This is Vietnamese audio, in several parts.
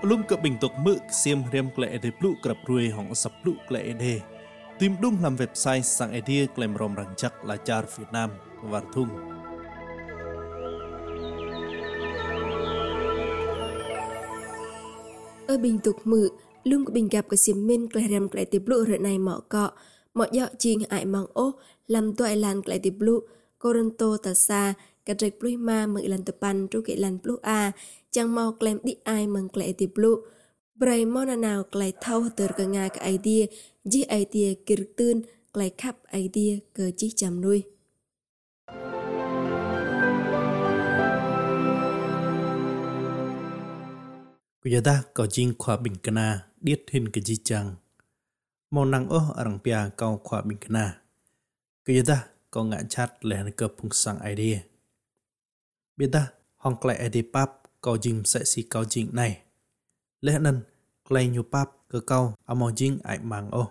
Lum ke bình tục mực xiêm riêng klệ để pluk grab ruồi hong sập pluk klệ để tìm đúng làm website sang idea klem rom rang chắc là char Việt Nam var thung. Ở bình tục mực lum ke bình gặp cái xiêm min klệ rem klệ để pluk rồi này mọ cọ mọ dọ chiên ai mang ô làm toại lan klệ để pluk Coronto ta sa cái trạch pluk ma mực lan tập pan tru cái lan pluk a chẳng mau klem đi ai mang klệ để pluk Bray mona nào klay thâu từ cái ngài cái idea, chỉ idea kir tươn klay khắp idea cơ chỉ chăm nuôi. Bây giờ có chính khoa bình cana điết hình cái gì chăng? Mong năng arang pia cao khoa bình cana. Bây giờ có ngã chat lên cơ phung sang idea. Bây giờ hong klay idea pap có chính sẽ si cao chính này. Lẽ nên klay nhu pap cơ cao amo chính ai mang ô.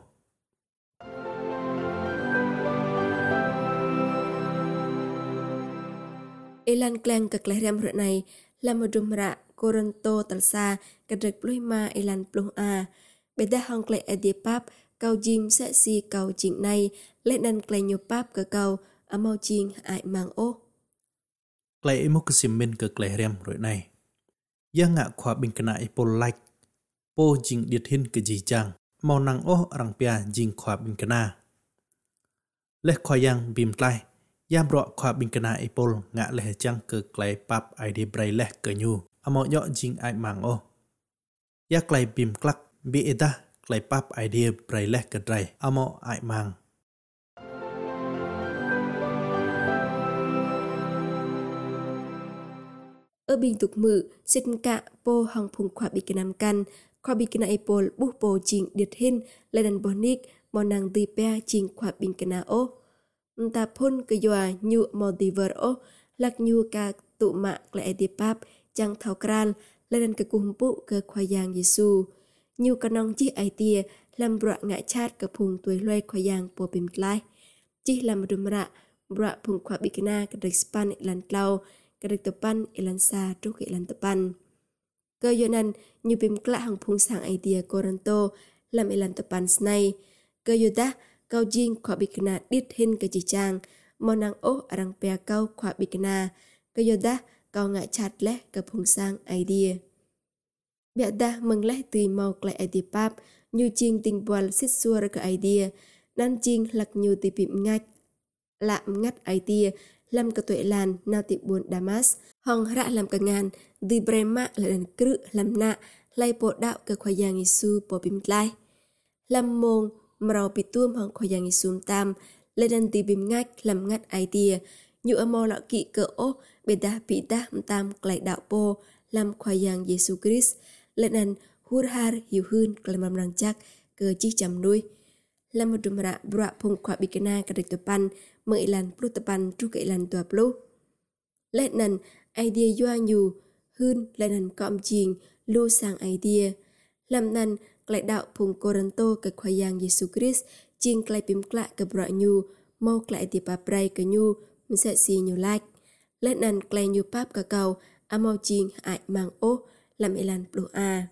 Elan klang ke klehram rut này là một đùm rạ Coronto talsa ke drek pluima elan pluh a. Beda hong klay idea pap cao jing sẽ si cao chính này lẽ nên klay nhu pap cơ cao amo chính ai mang ô. Klay imo kesimin ke klehram rut này. Yang ngạ khoa bình cana ipol like. Po jing điết hình cái gì chăng? Mau năng arang pia jing khoa bình cana. Leh khoa yang bim tlai. Yam rõ khoa bình cana ipol ngạ leh chăng ke klay pap idea bray leh ke nhu. Amo nhọ jing ai mang ô. Ya klay bim klak bi eta klay pap idea bray leh ke dray. Amo ai mang. Ở bình tục mự, xin cả po hong phung khoa bị cái nam căn, khoa bị cái na ipol bút po chỉnh điệt hin, lên đàn bonic, mò nàng tì pe chỉnh khoa bị cái na ô. Ta phun cái dòa nhu multiverse ô, lạc nhu cả tụ mạ lại đi pap, chẳng thảo kran, lên đàn cái cung bụ cái khoa giang Giêsu. Nhu cả nong chỉ ai tia, làm bọa ngã chát cái phung tuổi loay khoa giang po bìm tlai. Chỉ làm đùm rạ, bọa phung khoa bị cái na cái đạch span lan tlau, cái đạch tập pan ilan sa trúc ilan tập pan. Cơ do nan như bìm klạ hằng phung sang idea Coronto làm ilan tập pan snay. Cơ do ta cao jing khoa bị cái na điết hình cái chỉ trang mò năng ô arang pia cao khoa bị cái na. Cơ do ta cao ngại chát lẽ cái phung sang idea. Bịa ta mừng lẽ tùy màu lại idea pap như ching tình boal xích xua ra cái idea. Nan ching lạc như tì bìm ngạch lạm ngắt idea làm cái tuệ làn nào tiệm buồn Damas hong rạ làm cái ngàn đi brema là đàn cự làm nạ lay bộ đạo cái khoa giang Giêsu bộ bìm tlai làm mông màu bị tuôm hong khoa giang Giêsu tam lên đàn tì bìm ngách làm ngắt idea như ở mò lọ kỵ cỡ ô bê đá bị đá tam lại đạo bộ làm khoa giang Giêsu Christ lên đàn hur har hiểu hơn cái làm răng chắc cơ chi chăm nuôi làm một đùm rạ bọa phung khoa bị cái na cái địch tập pan mơ ilan pluk tapan tru ke ilan tua pluk. Lẽ nan idea doa nhu hơn lẽ nan com jing lu sang idea. Làm nan lại đạo phung Coronto ke khoa giang Giêsu Christ jing klai pim klạ ke bọa nhu mau klai ti pa pray ke nhu sẽ si nhu like. Lẽ nan klai nhu pap ka kau amau jing ai mang ô làm ilan pluk a.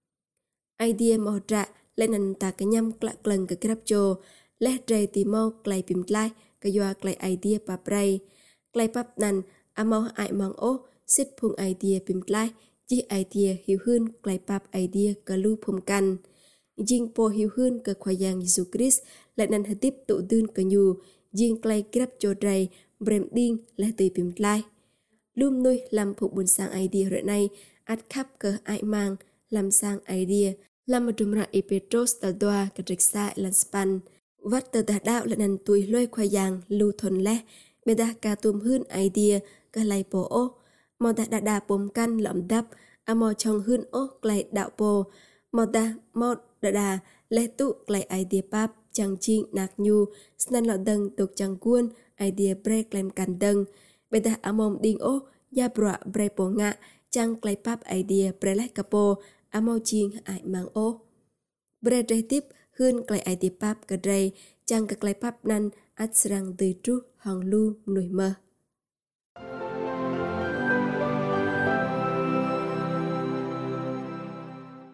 Idea mau ra lẽ nan ta ke nham klạ kleng ke krap cho lẽ trai ti mau klai pim klai cái doa klay idea pap ray klay pap nan amau ai mang ô sit phung idea pim klay chỉ idea hiểu hơn klay pap idea cả lu phung can jing po hiểu hơn cái khoa giang Giêsu Christ lại nan hợp tiếp tụ đơn cả nhu jing klay grab cho ray brem ding lại từ pim klay lum nuôi làm phục buồn sang idea rồi này ắt khắp cờ ai mang làm sang idea làm một trùm ra Petros ta doa cái trịch sai lan span vắt tờ tà đạo là nền tuổi lôi khoai giang lưu thuần lẽ bê đa ca tùm hơn idea ca lay bố ô mò ta đà bồm căn lỏm đắp à mò trong hơn ô klay đạo bồ mò ta mò đà lẽ tụ klay idea pap chẳng chinh nạc nhu snan lọ đâng tục chẳng cuôn idea break làm càn đâng bê đa à mòm đinh ô ya bọa break bồ ngạ chẳng klay pap idea break lách capo à mò chinh ai mang ô break ray tiếp hơn klay idea pap cái ray chẳng cái klay pap nan ắt serang từ trú hong lu nổi mơ.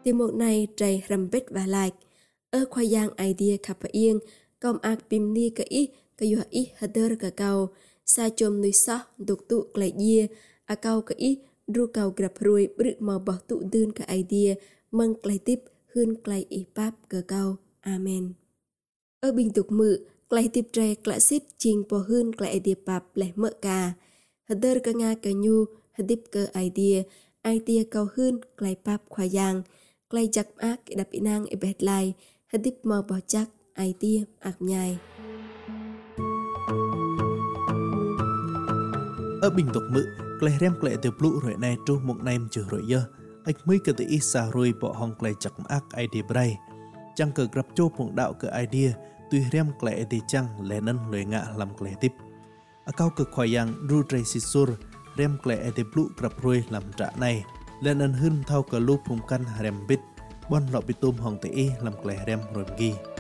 Tìm một này trầy rầm bết và lạc. Khoai giang idea khắp yên, công ác bìm ni cả ý, cả dùa ý hạt đơ cả cầu, xa chôm nuôi sọ, đục tụ lại dìa, cầu cả ý, ru cầu gặp ruồi bự mò bỏ tụ đơn cả idea, mâng lại tiếp, hươn lại ý báp cả cầu. Amen. Bình tục mự, lại tiếp trầy lại xít trình bỏ hươn lại idea bạp lại mỡ cả. Hạt đơ cả nga cả nhu, hạt tiếp cơ idea cầu hươn lại bạp khoai giang, lại chắc ác đạp ý năng ý bẹt lại, hạt tiếp mò bỏ chắc idea ác nhai. Bình tục mự, lại rem lại tiếp lũ rồi này trú một nêm trừ rồi dơ. Ếch mới cơ tự ý xa rồi bỏ hong lại chắc ác idea bray. Chẳng cờ gặp chô một đạo cơ idea, tuy rem lại thì chăng lẽ nân lời ngạ làm lại tiếp. Cao cực khoai giang ru trầy xì xur, rem lại tiếp lũ gặp rồi làm trả này. Lẽ nân hươn thao cờ lũ phùng căn rem bít, bon lọ bị tôm hong tự ý làm lại rem rồi ghi.